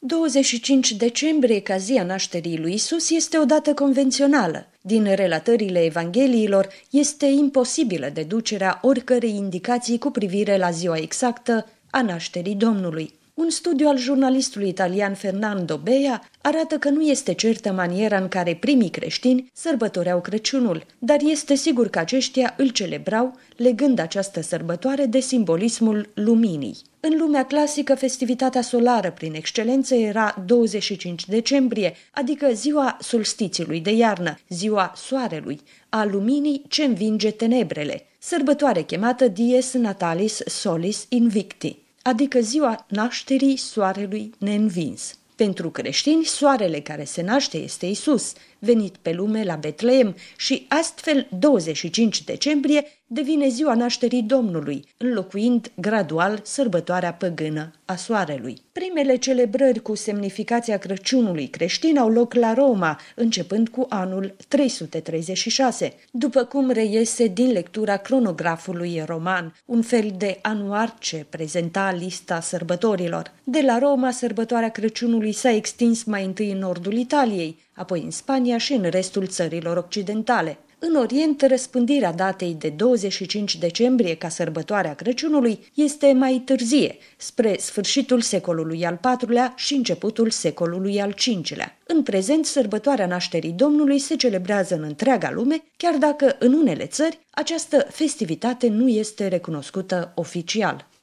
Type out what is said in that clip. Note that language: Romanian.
25 decembrie, ca zi a nașterii lui Isus, este o dată convențională. Din relatările Evangheliilor este imposibilă deducerea oricărei indicații cu privire la ziua exactă a nașterii Domnului. Un studiu al jurnalistului italian Fernando Bea arată că nu este certă maniera în care primii creștini sărbătoreau Crăciunul, dar este sigur că aceștia îl celebrau, legând această sărbătoare de simbolismul luminii. În lumea clasică, festivitatea solară prin excelență era 25 decembrie, adică ziua solstițiului de iarnă, ziua soarelui, a luminii ce învinge tenebrele, sărbătoare chemată Dies Natalis Solis Invicti, adică ziua nașterii soarelui neînvins. Pentru creștini, soarele care se naște este Isus, venit pe lume la Betleem, și astfel 25 decembrie devine ziua nașterii Domnului, înlocuind gradual sărbătoarea păgână a soarelui. Primele celebrări cu semnificația Crăciunului creștin au loc la Roma, începând cu anul 336, după cum reiese din lectura cronografului roman, un fel de anuar ce prezenta lista sărbătorilor. De la Roma, sărbătoarea Crăciunului s-a extins mai întâi în nordul Italiei, apoi în Spania și în restul țărilor occidentale. În Orient, răspândirea datei de 25 decembrie ca sărbătoarea Crăciunului este mai târzie, spre sfârșitul secolului al IV-lea și începutul secolului al V-lea. În prezent, sărbătoarea nașterii Domnului se celebrează în întreaga lume, chiar dacă în unele țări această festivitate nu este recunoscută oficial.